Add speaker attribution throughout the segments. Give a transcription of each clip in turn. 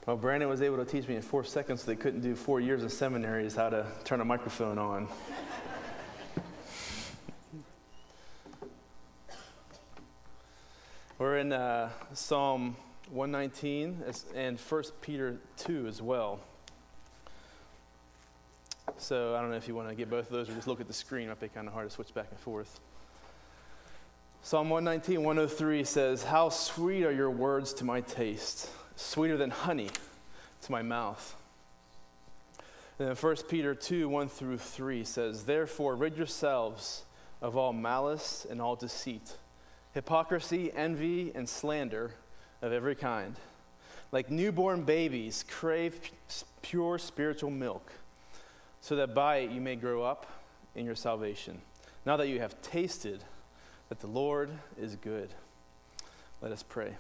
Speaker 1: Well, Brandon was able to teach me in 4 seconds so they couldn't do 4 years of seminaries how to turn a microphone on. We're in Psalm 119 and 1 Peter 2 as well. So I don't know if you want to get both of those or just look at the screen. It might be kind of hard to switch back and forth. Psalm 119, 103 says, "How sweet are your words to my taste, sweeter than honey to my mouth." And then 1 Peter 2, 1 through 3 says, "Therefore rid yourselves of all malice and all deceit, hypocrisy, envy, and slander of every kind. Like newborn babies, crave pure spiritual milk, so that by it you may grow up in your salvation. Now that you have tasted that the Lord is good." Let us pray.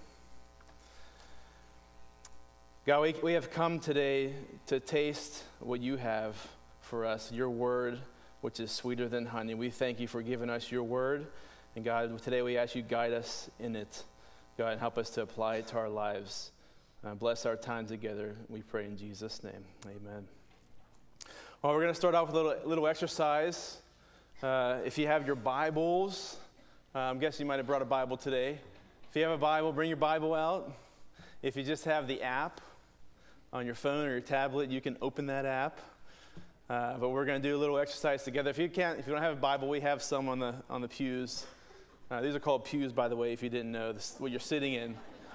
Speaker 1: God, we have come today to taste what you have for us, your word, which is sweeter than honey. We thank you for giving us your word. And God, today we ask you to guide us in it. God, and help us to apply it to our lives. Bless our time together. We pray in Jesus' name. Amen. Well, we're going to start off with a little exercise. If you have your Bibles, I'm guessing you might have brought a Bible today. If you have a Bible, bring your Bible out. If you just have the app on your phone or your tablet, you can open that app. But we're going to do a little exercise together. If you don't have a Bible, we have some on the pews. These are called pews, by the way, if you didn't know. This is what you're sitting in.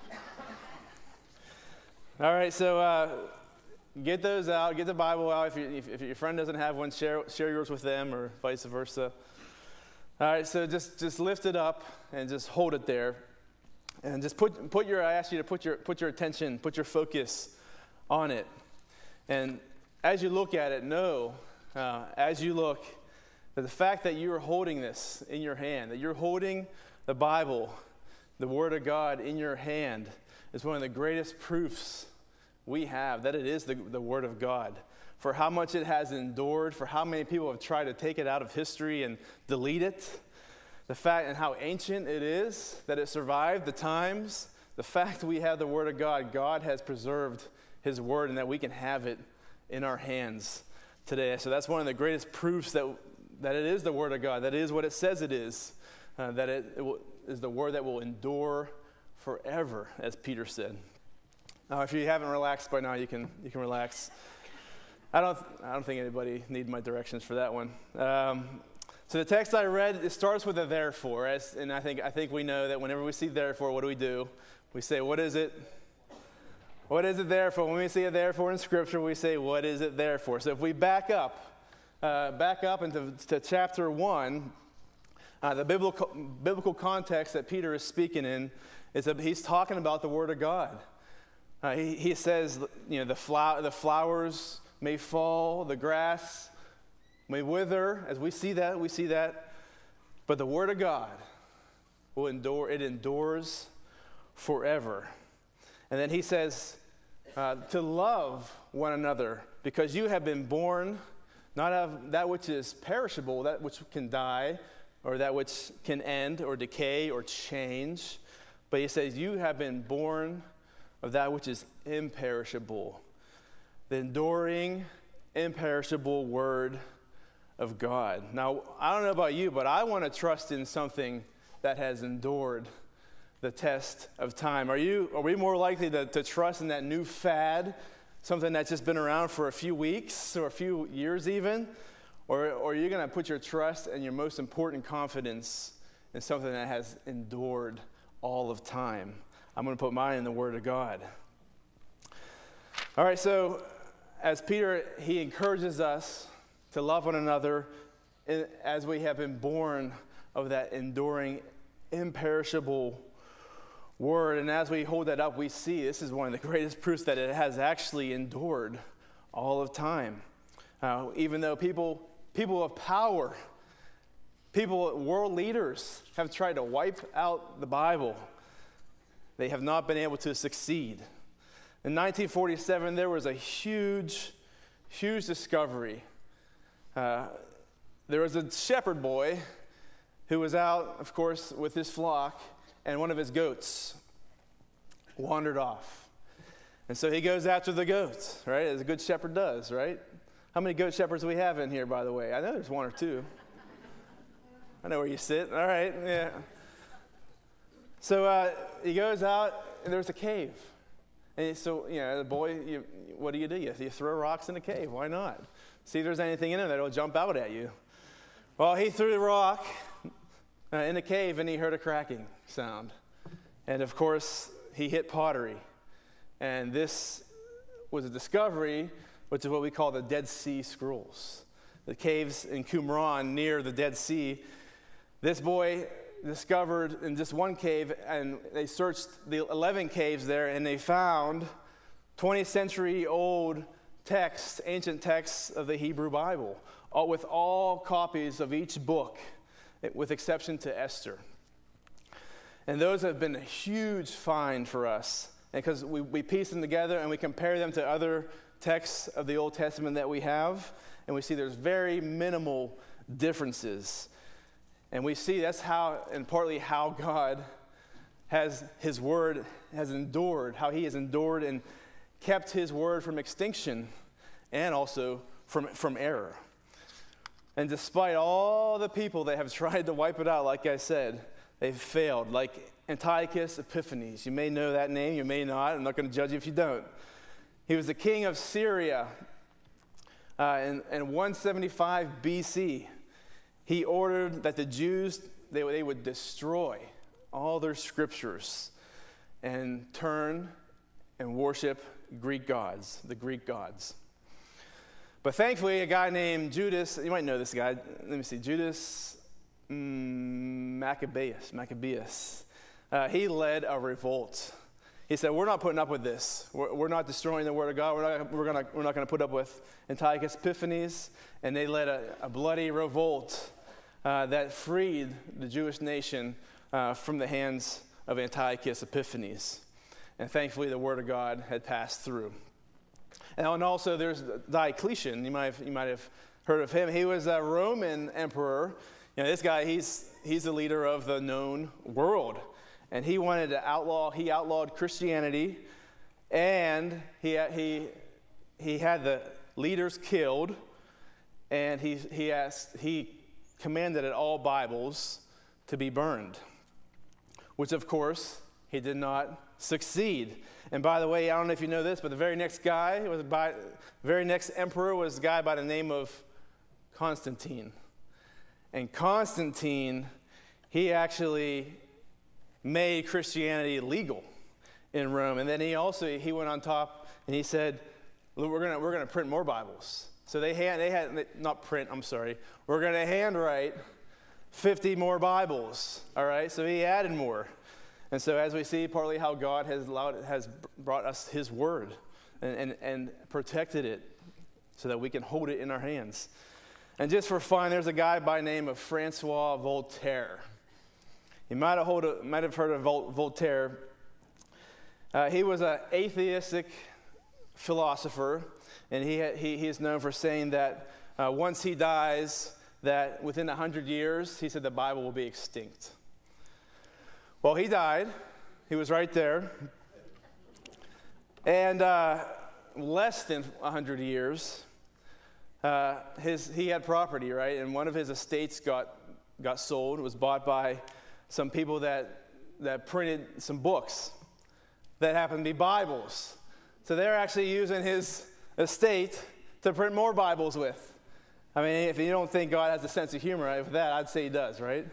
Speaker 1: All right, so get those out. Get the Bible out. If your friend doesn't have one, share yours with them, or vice versa. All right, so just lift it up and just hold it there, and just I ask you to put your attention, put your focus on it, and as you look at it, know as you look that the fact that you are holding this in your hand, that you're holding the Bible, the Word of God in your hand, is one of the greatest proofs we have that it is the Word of God. For how much it has endured, for how many people have tried to take it out of history and delete it, the fact and how ancient it is, that it survived the times, the fact we have the Word of God, God has preserved His Word, and that we can have it in our hands today. So that's one of the greatest proofs that it is the Word of God, that it is what it says it is, that it is the Word that will endure forever, as Peter said. Now, if you haven't relaxed by now, you can relax. I don't think anybody needs my directions for that one. So the text I read, it starts with a therefore, and I think we know that whenever we see therefore, what do? We say, what is it? What is it there for? When we see a therefore in Scripture, we say, what is it there for? So if we back up into chapter 1, the biblical context that Peter is speaking in is that he's talking about the Word of God. He says, the flowers may fall, the grass may wither. As we see that. But the Word of God will endure. It endures forever. And then he says, to love one another, because you have been born not of that which is perishable, that which can die, or that which can end or decay or change. But he says, you have been born of that which is imperishable, the enduring, imperishable Word of God. Now, I don't know about you, but I want to trust in something that has endured the test of time. Are we more likely to trust in that new fad, something that's just been around for a few weeks or a few years even? Or are you going to put your trust and your most important confidence in something that has endured all of time? I'm going to put mine in the Word of God. All right, so as Peter, he encourages us to love one another as we have been born of that enduring, imperishable Word. And as we hold that up, we see this is one of the greatest proofs that it has actually endured all of time. Even though people of power, world leaders have tried to wipe out the Bible, they have not been able to succeed. In 1947, there was a huge discovery. There was a shepherd boy who was out, of course, with his flock, and one of his goats wandered off. And so he goes after the goats, right, as a good shepherd does, right? How many goat shepherds do we have in here, by the way? I know there's one or two. I know where you sit. All right, yeah. So he goes out, and there's a cave. And so, the boy, what do? You throw rocks in the cave. Why not? See if there's anything in there that'll jump out at you. Well, he threw the rock in the cave, and he heard a cracking sound. And, of course, he hit pottery. And this was a discovery, which is what we call the Dead Sea Scrolls. The caves in Qumran near the Dead Sea. This boy discovered in just one cave, and they searched the 11 caves there, and they found 20th century old texts, ancient texts of the Hebrew Bible, with all copies of each book, with exception to Esther. And those have been a huge find for us, because we piece them together and we compare them to other texts of the Old Testament that we have, and we see there's very minimal differences. And we see that's how, and partly how God has his word has endured, how he has endured and kept his word from extinction and also from error. And despite all the people that have tried to wipe it out, like I said, they've failed, like Antiochus Epiphanes. You may know that name, you may not. I'm not going to judge you if you don't. He was the king of Syria in 175 BC. He ordered that the Jews, they would destroy all their scriptures and turn and worship Greek gods, the Greek gods. But thankfully, a guy named Judas, you might know this guy, let me see, Judas Maccabeus. He led a revolt. He said, we're not putting up with this. We're not destroying the word of God. We're not going to put up with Antiochus Epiphanes. And they led a bloody revolt that freed the Jewish nation from the hands of Antiochus Epiphanes. And thankfully, the word of God had passed through. And also, there's Diocletian. You might have heard of him. He was a Roman emperor. This guy, he's the leader of the known world. And he wanted to outlawed Christianity, and he had the leaders killed, and he commanded that all Bibles to be burned, which of course he did not succeed. And by the way, I don't know if you know this, but the very next emperor was a guy by the name of Constantine. And Constantine, he actually made Christianity legal in Rome. And then he went on top and he said, we're gonna print more Bibles. So we're gonna handwrite 50 more Bibles. All right, so he added more. And so as we see, partly how God has brought us his word and protected it so that we can hold it in our hands. And just for fun, there's a guy by the name of Francois Voltaire. You might have heard of Voltaire. He was an atheistic philosopher, and he is known for saying that once he dies, that within 100 years, he said the Bible will be extinct. Well, he died. He was right there. And less than 100 years, he had property, right? And one of his estates got sold. It was bought by some people that printed some books that happened to be Bibles. So they're actually using his estate to print more Bibles with. I mean, if you don't think God has a sense of humor with that, I'd say he does, right?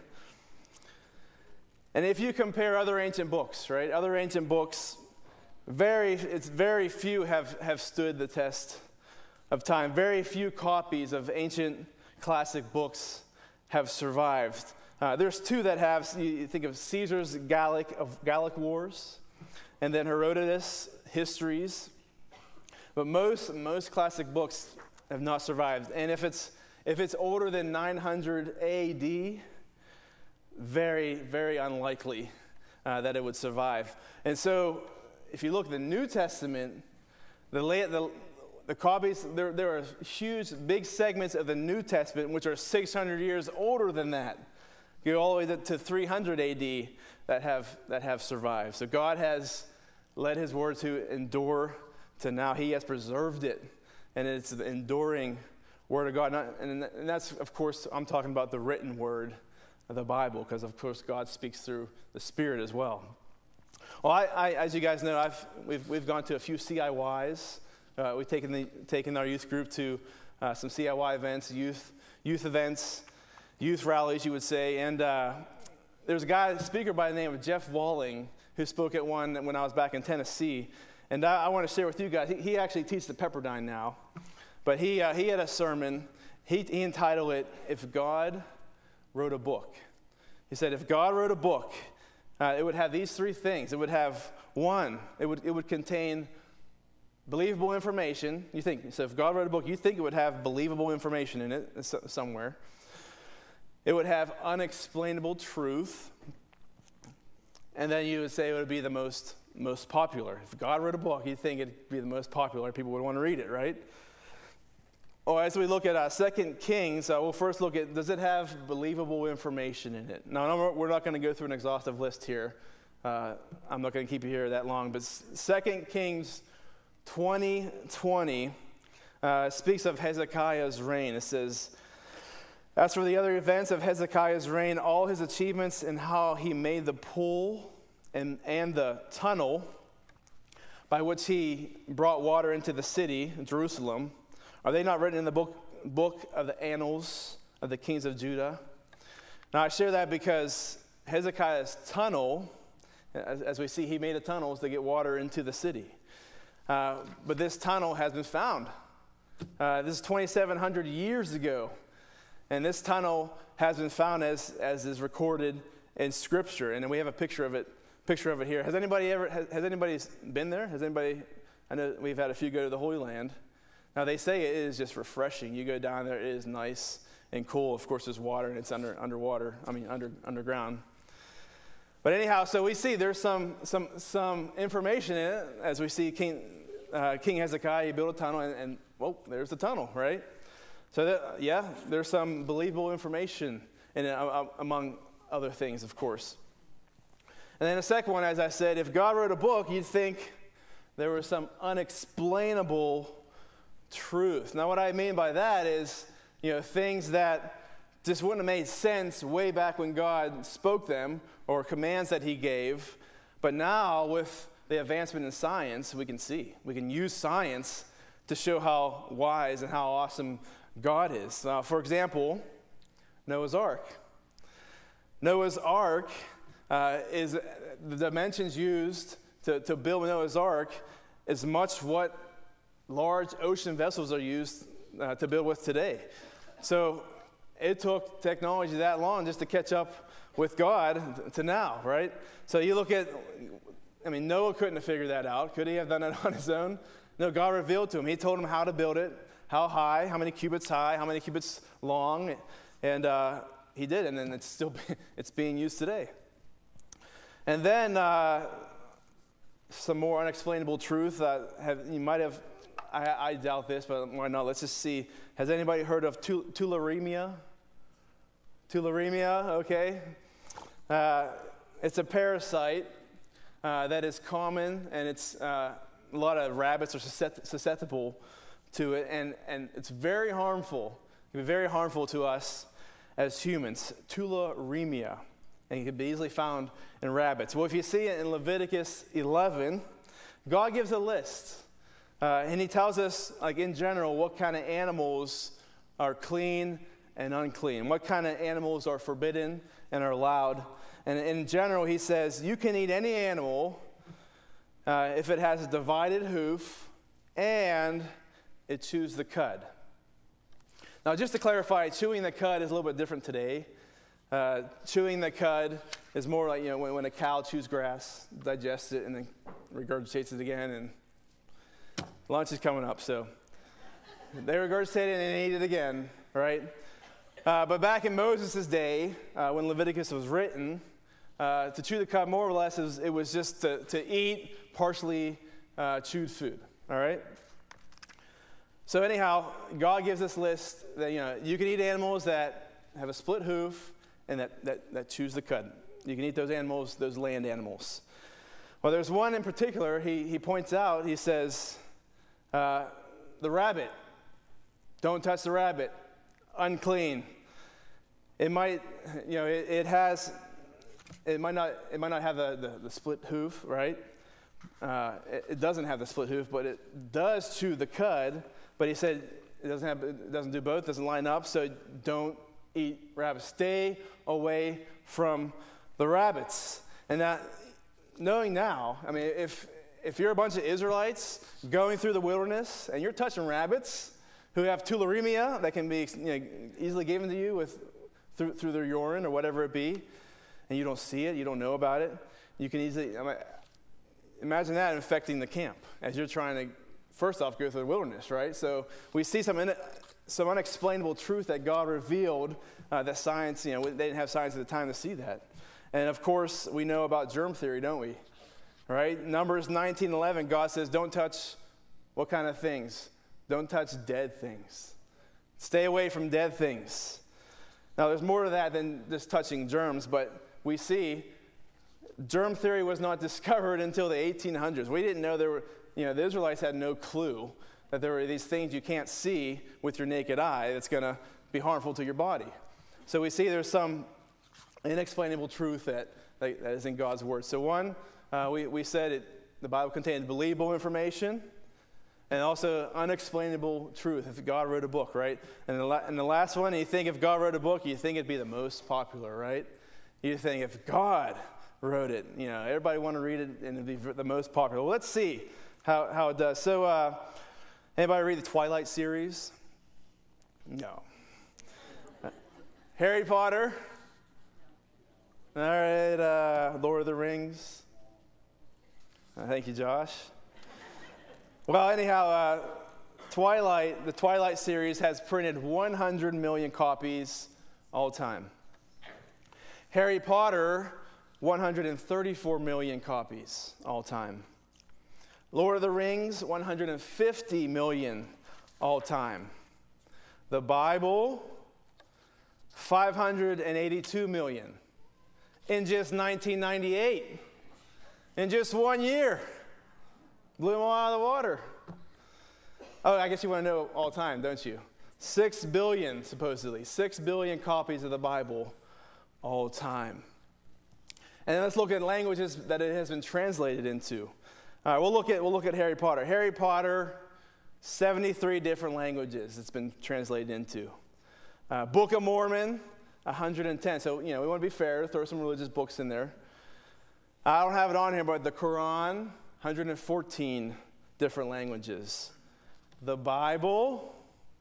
Speaker 1: And if you compare other ancient books, right? Other ancient books, very few have stood the test of time. Very few copies of ancient classic books have survived. There's two that have. You think of Caesar's Gallic Wars, and then Herodotus' Histories. But most classic books have not survived. And if it's older than 900 A.D., very, very unlikely that it would survive. And so, if you look at the New Testament, the copies, there are huge, big segments of the New Testament which are 600 years older than that. You go all the way to 300 AD that have survived. So God has led his word to endure to now. He has preserved it, and it's the enduring word of God. And that's, of course, I'm talking about the written word of the Bible, because, of course, God speaks through the Spirit as well. Well, I as you guys know, we've gone to a few CIYs. We've taken our youth group to some CIY events, youth events, youth rallies, you would say. And there's a speaker by the name of Jeff Walling, who spoke at one when I was back in Tennessee. And I want to share with you guys, he actually teaches at Pepperdine now. But he had a sermon, he entitled it, "If God Wrote a Book." He said, if God wrote a book, it would have these three things. It would have, one, it would contain believable information. So if God wrote a book, you think it would have believable information in it somewhere. It would have unexplainable truth. And then you would say it would be the most popular. If God wrote a book, you'd think it'd be the most popular. People would want to read it, right? Or as we look at 2 Kings, we'll first look at, does it have believable information in it? Now, we're not going to go through an exhaustive list here. I'm not going to keep you here that long. But 2 Kings 20:20 speaks of Hezekiah's reign. It says, as for the other events of Hezekiah's reign, all his achievements and how he made the pool and the tunnel by which he brought water into the city, Jerusalem, are they not written in the book of the annals of the kings of Judah? Now, I share that because Hezekiah's tunnel, as we see, he made a tunnel to get water into the city. But this tunnel has been found. This is 2,700 years ago. And this tunnel has been found as is recorded in Scripture. And we have a picture of it here. Has anybody been there? I know we've had a few go to the Holy Land. Now, they say it is just refreshing. You go down there, it is nice and cool. Of course, there's water, and it's underground. But anyhow, so we see there's some information in it. As we see King Hezekiah, he built a tunnel, and there's the tunnel, right? So, there's some believable information in it, among other things, of course. And then the second one, as I said, if God wrote a book, you'd think there was some unexplainable truth. Now, what I mean by that is, things that just wouldn't have made sense way back when God spoke them, or commands that he gave. But now, with the advancement in science, we can use science to show how wise and how awesome God is. For example, Noah's Ark. Noah's Ark is the dimensions used to build Noah's Ark is much what large ocean vessels are used to build with today. So it took technology that long just to catch up with God to now, right? So you look at, Noah couldn't have figured that out. Could he have done it on his own? No, God revealed to him. He told him how to build it, how high, how many cubits high, how many cubits long, and he did, and then it's being used today. And then some more unexplainable truth. I doubt this, but why not? Let's just see. Has anybody heard of tularemia? Tularemia, okay. It's a parasite that is common, and it's a lot of rabbits are susceptible to it, and it's very harmful. It can be very harmful to us as humans. Tularemia, and it can be easily found in rabbits. Well, if you see it in Leviticus 11, God gives a list. And he tells us, in general, what kind of animals are clean and unclean, what kind of animals are forbidden and are allowed. And in general, he says, you can eat any animal if it has a divided hoof and it chews the cud. Now, just to clarify, chewing the cud is a little bit different today. Chewing the cud is more like, when a cow chews grass, digests it, and then regurgitates it again, and lunch is coming up, so they regurgitated and ate it again, right? But back in Moses' day, when Leviticus was written, to chew the cud more or less, it was just to eat partially chewed food, all right? So anyhow, God gives this list that, you can eat animals that have a split hoof and that chews the cud. You can eat those animals, those land animals. Well, there's one in particular he points out. He says, the rabbit. Don't touch the rabbit. Unclean. It might, it might not have the split hoof, right? It doesn't have the split hoof, but it does chew the cud. But he said it doesn't do both, doesn't line up, so don't eat rabbits. Stay away from the rabbits. And that, knowing now, I mean, if you're a bunch of Israelites going through the wilderness and you're touching rabbits who have tularemia that can be easily given to you through their urine or whatever it be, and you don't see it, you don't know about it, you can easily, imagine that infecting the camp as you're trying to, first off, go through the wilderness, right? So we see some unexplainable truth that God revealed that science, they didn't have science at the time to see that. And of course, we know about germ theory, don't we? Right? Numbers 19:11, God says, don't touch what kind of things? Don't touch dead things. Stay away from dead things. Now, there's more to that than just touching germs, but we see germ theory was not discovered until the 1800s. We didn't know there were, the Israelites had no clue that there were these things you can't see with your naked eye that's going to be harmful to your body. So we see there's some inexplainable truth that is in God's word. So one, we said the Bible contains believable information and also unexplainable truth. If God wrote a book, right? And the last one, you think if God wrote a book, you think it'd be the most popular, right? You think if God wrote it, everybody want to read it and it'd be the most popular. Well, let's see how it does. So anybody read the Twilight series? No. Harry Potter? All right, Lord of the Rings? Thank you, Josh. Well, anyhow, the Twilight series has printed 100 million copies all time. Harry Potter, 134 million copies all time. Lord of the Rings, 150 million all time. The Bible, 582 million. In just 1998. In just 1 year. Blew them all out of the water. Oh, I guess you want to know all time, don't you? 6 billion, supposedly. 6 billion copies of the Bible all time. And then let's look at languages that it has been translated into. All right, we'll look at Harry Potter. Harry Potter, 73 different languages it's been translated into. Book of Mormon, 110. So, we want to be fair, throw some religious books in there. I don't have it on here, but the Quran, 114 different languages. The Bible,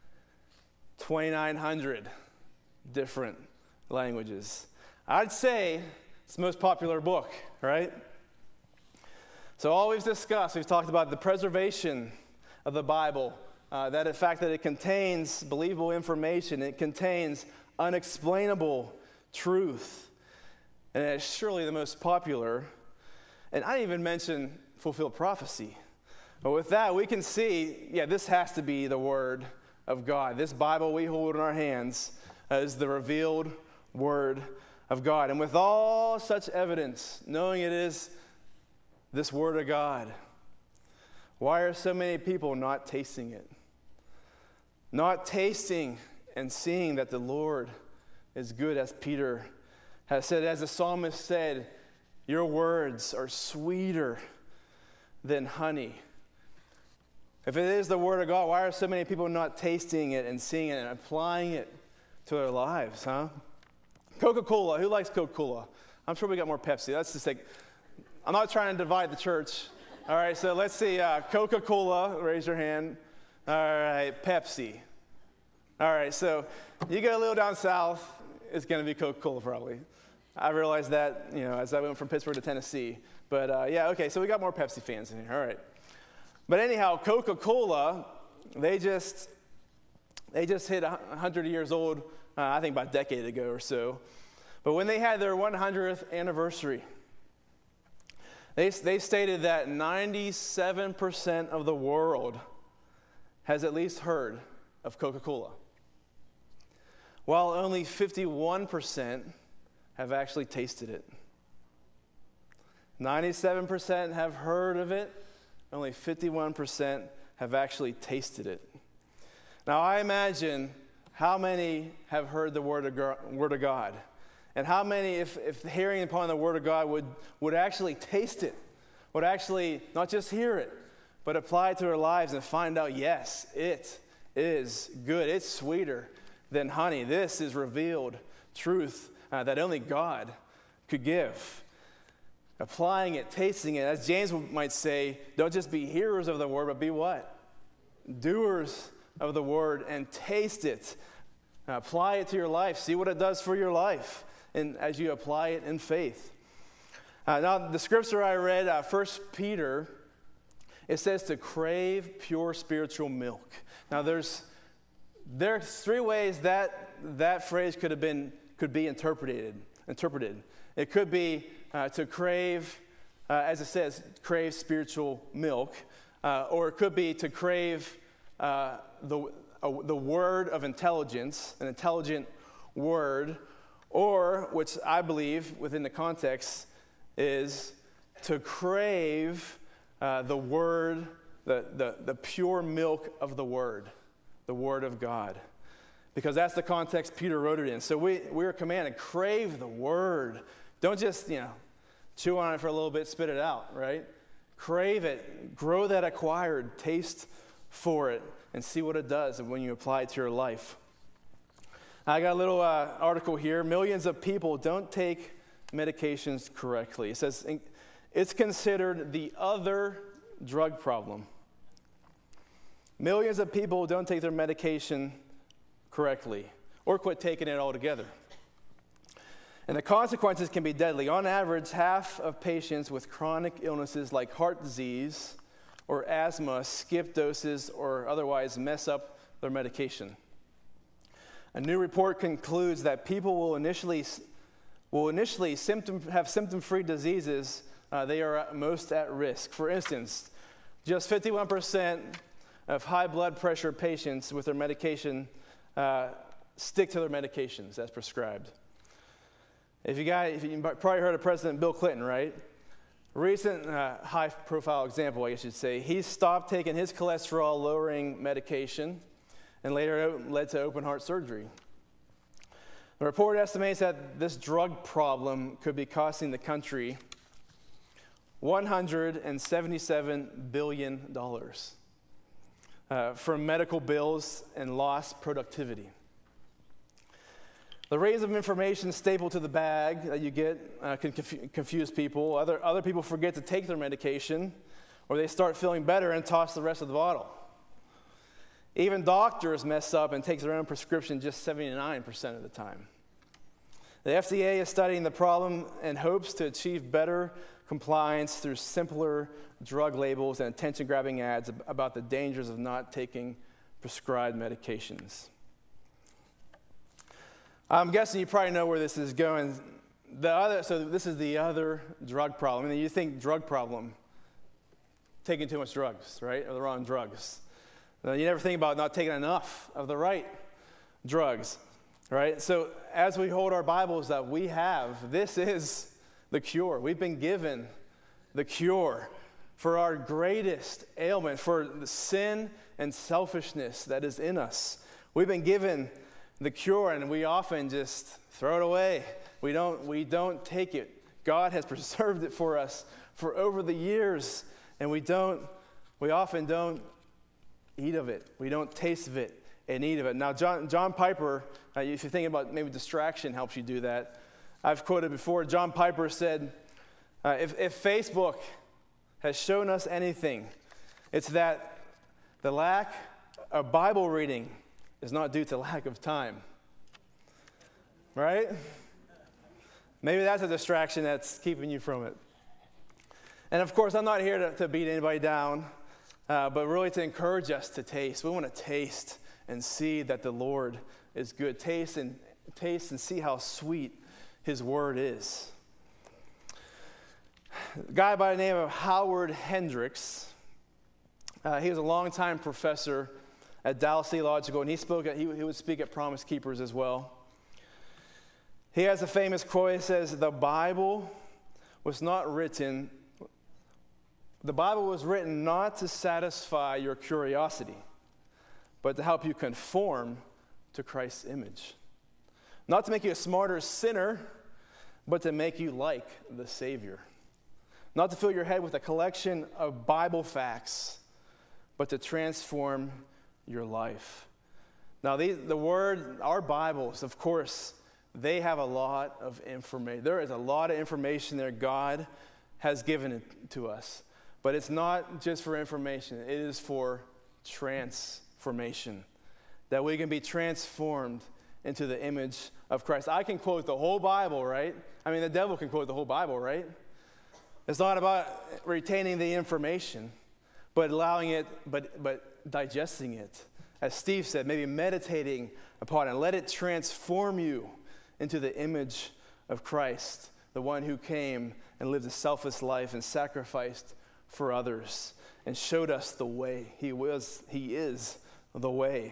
Speaker 1: 2,900 different languages. I'd say it's the most popular book, right? So all we've discussed, we've talked about the preservation of the Bible, the fact that it contains believable information, it contains unexplainable truth, and it's surely the most popular. And I didn't even mention fulfilled prophecy. But with that, we can see, this has to be the Word of God. This Bible we hold in our hands is the revealed Word of God. And with all such evidence, knowing it is this Word of God, why are so many people not tasting it? Not tasting and seeing that the Lord is good, as Peter has said, as the psalmist said, your words are sweeter than honey. If it is the Word of God, why are so many people not tasting it and seeing it and applying it to their lives, huh? Coca-Cola. Who likes Coca-Cola? I'm sure we got more Pepsi. That's just like, I'm not trying to divide the church. All right, so let's see. Coca-Cola, raise your hand. All right, Pepsi. All right, so you go a little down south, it's going to be Coca-Cola probably. I realized that, as I went from Pittsburgh to Tennessee. But okay, so we got more Pepsi fans in here. All right. But anyhow, Coca-Cola, they just hit 100 years old, I think about a decade ago or so. But when they had their 100th anniversary, they stated that 97% of the world has at least heard of Coca-Cola, while only 51% have actually tasted it. 97% have heard of it. Only 51% have actually tasted it. Now, I imagine how many have heard the Word of God, and how many, if hearing upon the Word of God, would actually taste it, would actually not just hear it, but apply it to their lives and find out, yes, it is good. It's sweeter than honey. This is revealed truth that only God could give. Applying it, tasting it, as James might say, don't just be hearers of the Word, but be what? Doers of the Word, and taste it. Apply it to your life. See what it does for your life, and as you apply it in faith. Now, the scripture I read, 1 Peter, it says to crave pure spiritual milk. Now, there's three ways that phrase could be interpreted. It could be to crave, as it says, crave spiritual milk, or it could be to crave the word of intelligence, an intelligent word, or, which I believe within the context, is to crave the word, the pure milk of the word of God. Because that's the context Peter wrote it in. So we are commanded, crave the word. Don't just, chew on it for a little bit, spit it out, right? Crave it, grow that acquired taste for it, and see what it does when you apply it to your life. I got a little article here. Millions of people don't take medications correctly. It says it's considered the other drug problem. Millions of people don't take their medication correctly or quit taking it altogether. And the consequences can be deadly. On average, half of patients with chronic illnesses like heart disease or asthma skip doses or otherwise mess up their medication. A new report concludes that people will initially have symptom-free diseases. They are most at risk. For instance, just 51% of high blood pressure patients with their medication stick to their medications as prescribed. If you probably heard of President Bill Clinton, right? Recent high-profile example, I guess you'd say. He stopped taking his cholesterol-lowering medication and later led to open-heart surgery. The report estimates that this drug problem could be costing the country $177 billion from medical bills and lost productivity. The rays of information stapled to the bag that you get can confuse people. Other people forget to take their medication, or they start feeling better and toss the rest of the bottle. Even doctors mess up and take their own prescription just 79% of the time. The FDA is studying the problem and hopes to achieve better compliance through simpler drug labels and attention-grabbing ads about the dangers of not taking prescribed medications. I'm guessing you probably know where this is going. So this is the other drug problem. I mean, you think drug problem, taking too much drugs, right, or the wrong drugs. You never think about not taking enough of the right drugs, right? So as we hold our Bibles that we have, this is the cure. We've been given the cure for our greatest ailment, for the sin and selfishness that is in us. We've been given the cure, and we often just throw it away. We don't take it. God has preserved it for us for over the years, and we often don't eat of it. We don't taste of it and eat of it. Now, John Piper, if you're thinking about maybe distraction helps you do that, I've quoted before, John Piper said, if Facebook has shown us anything, it's that the lack of Bible reading is not due to lack of time. Right? Maybe that's a distraction that's keeping you from it. And of course, I'm not here to beat anybody down, but really to encourage us to taste. We want to taste and see that the Lord is good. Taste and see how sweet His word is. A guy by the name of Howard Hendricks, he was a longtime professor at Dallas Theological, and he would speak at Promise Keepers as well. He has a famous quote. He says, "The Bible was not written, the Bible was written not to satisfy your curiosity, but to help you conform to Christ's image. Not to make you a smarter sinner, but to make you like the Savior. Not to fill your head with a collection of Bible facts, but to transform your life. Now, our Bibles, of course, they have a lot of information. There is a lot of information there God has given it to us. But it's not just for information. It is for transformation. That we can be transformed into the image of Christ. I can quote the whole Bible, right? I mean, the devil can quote the whole Bible, right? It's not about retaining the information, but allowing it, but digesting it. As Steve said, maybe meditating upon it. Let it transform you into the image of Christ, the one who came and lived a selfless life and sacrificed for others and showed us the way. He is the way.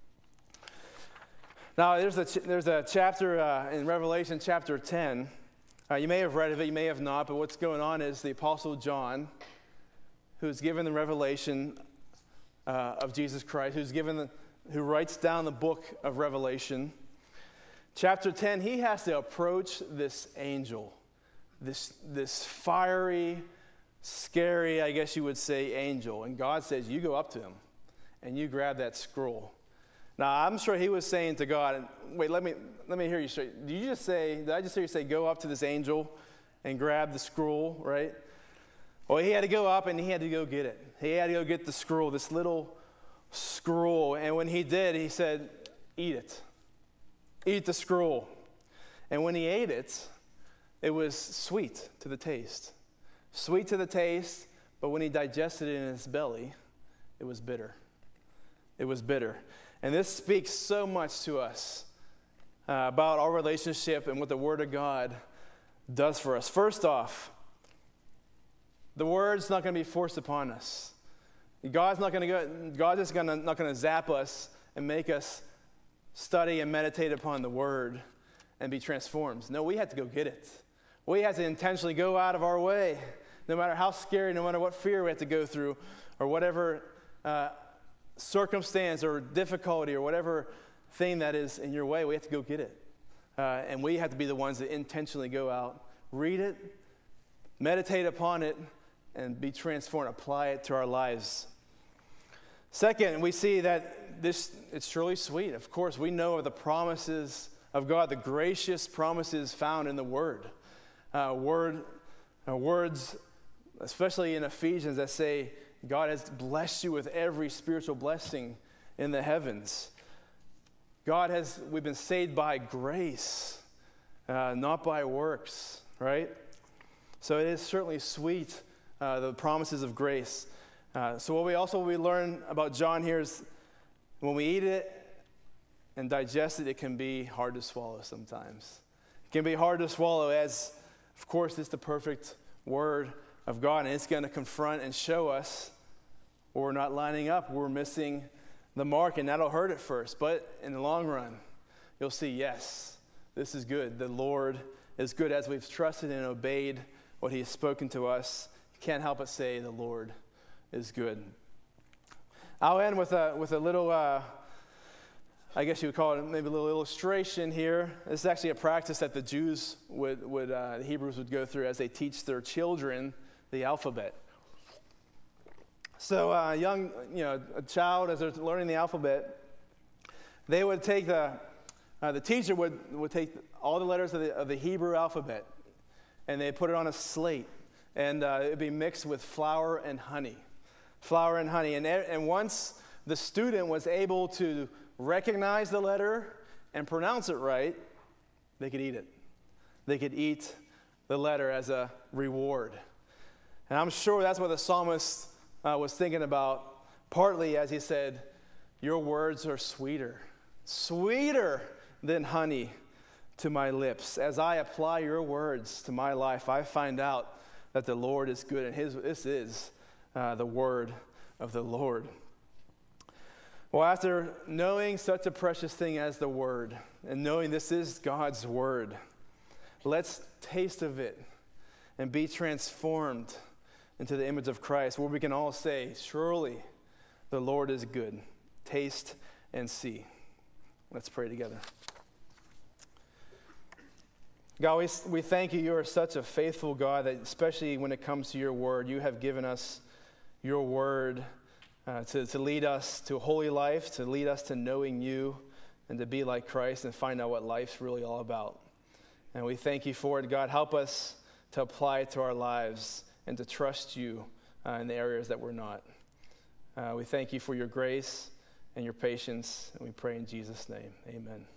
Speaker 1: Now, there's a chapter in Revelation chapter 10. You may have read of it, you may have not, but what's going on is the Apostle John, who's given the revelation of Jesus Christ, who writes down the book of Revelation. Chapter 10, he has to approach this angel, this fiery, scary, I guess you would say, angel. And God says, you go up to him and you grab that scroll. Now, I'm sure he was saying to God, wait, let me hear you straight. Did I just hear you say, go up to this angel and grab the scroll, right? Well, he had to go up and he had to go get it. He had to go get the scroll, this little scroll. And when he did, he said, eat it. Eat the scroll. And when he ate it, it was sweet to the taste. Sweet to the taste, but when he digested it in his belly, it was bitter. It was bitter. And this speaks so much to us about our relationship and what the Word of God does for us. First off, the Word's not going to be forced upon us. God's not going to zap us and make us study and meditate upon the Word and be transformed. No, we have to go get it. We have to intentionally go out of our way, no matter how scary, no matter what fear we have to go through, or whatever circumstance or difficulty or whatever thing that is in your way, we have to go get it. And we have to be the ones that intentionally go out, read it, meditate upon it, and be transformed, apply it to our lives. Second, we see that it's truly sweet. Of course, we know of the promises of God, the gracious promises found in the Word. Words, especially in Ephesians, that say God has blessed you with every spiritual blessing in the heavens. We've been saved by grace, not by works, right? So it is certainly sweet, the promises of grace. So what we learn about John here is when we eat it and digest it, it can be hard to swallow sometimes. It can be hard to swallow as, of course, it's the perfect Word of God, and it's going to confront and show us where we're not lining up, where we're missing the mark, and that'll hurt at first. But in the long run, you'll see, yes, this is good. The Lord is good as we've trusted and obeyed what He has spoken to us. You can't help but say the Lord is good. I'll end with a little, I guess you would call it maybe a little illustration here. This is actually a practice that the Jews the Hebrews would go through as they teach their children the alphabet. So a child, as they're learning the alphabet, they would take the teacher would take all the letters of the Hebrew alphabet, and they put it on a slate, and it would be mixed with flour and honey. Flour and honey. And once the student was able to recognize the letter and pronounce it right, they could eat it. They could eat the letter as a reward. And I'm sure that's what the psalmist was thinking about, partly as he said, your words are sweeter than honey to my lips. As I apply your words to my life, I find out that the Lord is good, and this is the word of the Lord. Well, after knowing such a precious thing as the Word, and knowing this is God's Word, let's taste of it and be transformed into the image of Christ, where we can all say, surely the Lord is good. Taste and see. Let's pray together. God, we thank you. You are such a faithful God that especially when it comes to your word, you have given us your word to lead us to a holy life, to lead us to knowing you, and to be like Christ and find out what life's really all about. And we thank you for it. God, help us to apply it to our lives and to trust you in the areas that we're not. We thank you for your grace and your patience, and we pray in Jesus' name. Amen.